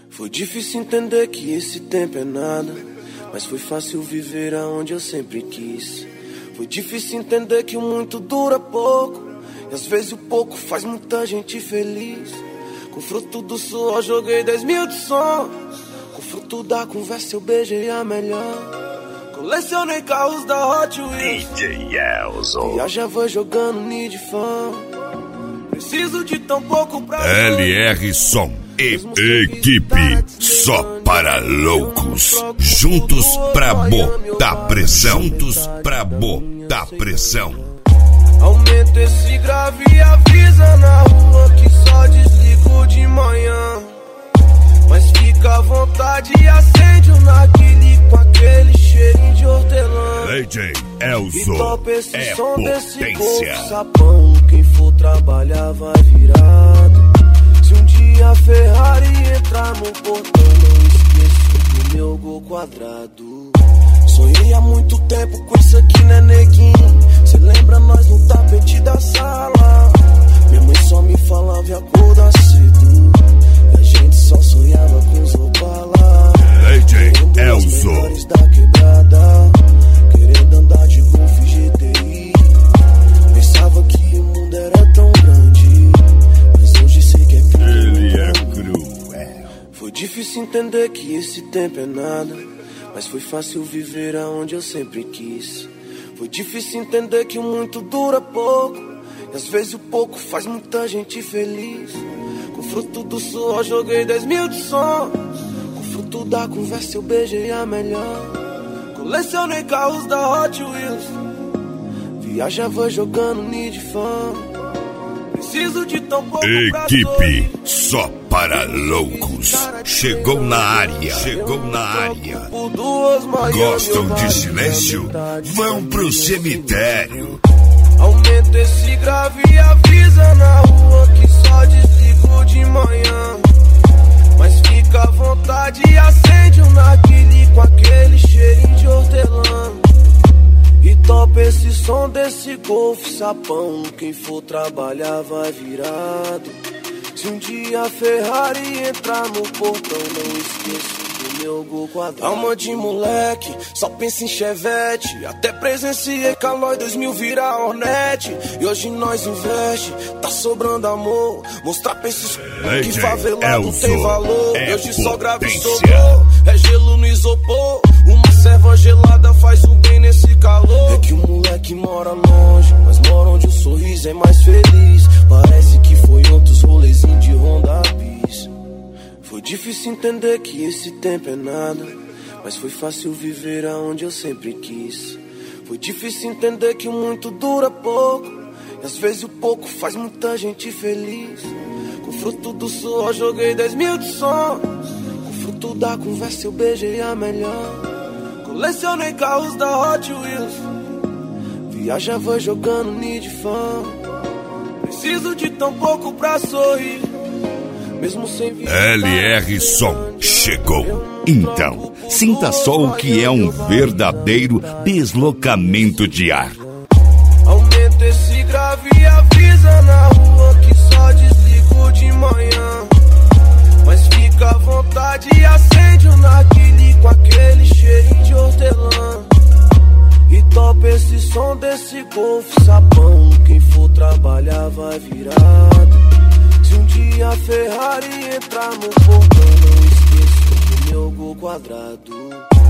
Foi difícil entender que esse tempo é nada, mas foi fácil viver aonde eu sempre quis. Foi difícil entender que o muito dura pouco, e às vezes o pouco faz muita gente feliz. Com fruto do suor joguei 10 mil de sonhos, com fruto da conversa eu beijei a melhor. Colecionei carros da Hot Wheels, DJ Elzo. viajava jogando Need Fan. Preciso de tão pouco pra LR Som. Equipe só para loucos. Juntos pra botar pressão. Juntos pra botar pressão. Aumenta esse grave e avisa na rua que só desligo de manhã. Mas fica à vontade e acende um narguilé com aquele cheirinho de hortelã. DJ E Elzo topa esse é som desse potência. golfe sapão. Quem for trabalhar vai virado. Se um dia a Ferrari entrar no portão, não esqueço do meu gol quadrado. Sonhei há muito tempo com isso aqui, né, neguinho? Cê lembra nós no tapete da sala? Minha mãe só me falava e acordar cedo, e a gente só sonhava com os Opala. DJ Querendo os Elzo. melhores da quebrada, querendo andar de Golf GTI. Pensava que o mundo era tão grande, mas hoje sei que é Ele é cruel. Foi difícil entender que esse tempo é nada, mas foi fácil viver aonde eu sempre quis. Foi difícil entender que o muito dura pouco, e às vezes o pouco faz muita gente feliz. Com fruto do suor joguei 10 mil de sonhos, com fruto da conversa eu beijei a melhor. Colecionei carros da Hot Wheels, viajava jogando Need Fan. Preciso de tão pouco pra Equipe sorrir. só para loucos. Chegou na área. Chegou na área. Gostam de silêncio? Vão pro cemitério. Aumenta esse grave e avisa na rua que só desligo de manhã. Mas fica à vontade e acende um narguilé com aquele cheirinho de hortelã. E topa esse som desse golfe sapão. Quem for trabalhar vai virado. Se um dia a Ferrari entrar no portão, não esqueço do meu gol quadrado. Alma de moleque, só pensa em Chevette. Até presenciei Calói 2000 virar Hornet. E hoje nós investe, tá sobrando amor. Mostrar pra esses que favelado Elzo tem valor. é Hoje só grave e potência. sobrou. É gelo no isopor. Uma serva gelada faz um bem nesse calor. É que o moleque mora longe, mas mora onde o sorriso é mais feliz. Parece que foi outros rolezinhos de Honda Bis. Foi difícil entender que esse tempo é nada, mas foi fácil viver aonde eu sempre quis. Foi difícil entender que o muito dura pouco, e às vezes o pouco faz muita gente feliz. Com fruto do suor joguei 10 mil de sonhos, com fruto da conversa eu beijei a melhor. Colecionei carros da Hot Wheels, viajava jogando Need Fan. Preciso de tão pouco pra sorrir, mesmo sem vida. LR Som chegou. Então, sinta só o que é um verdadeiro deslocamento de ar. Aumenta esse grave e avisa na rua que só desligo de manhã. Mas fica à vontade e acende um narguilé com aquele cheirinho de hortelã. E topa esse som desse golfe sapão. Quem for trabalhar vai virado. Se um dia a Ferrari entrar no portão, não esqueço do meu gol quadrado.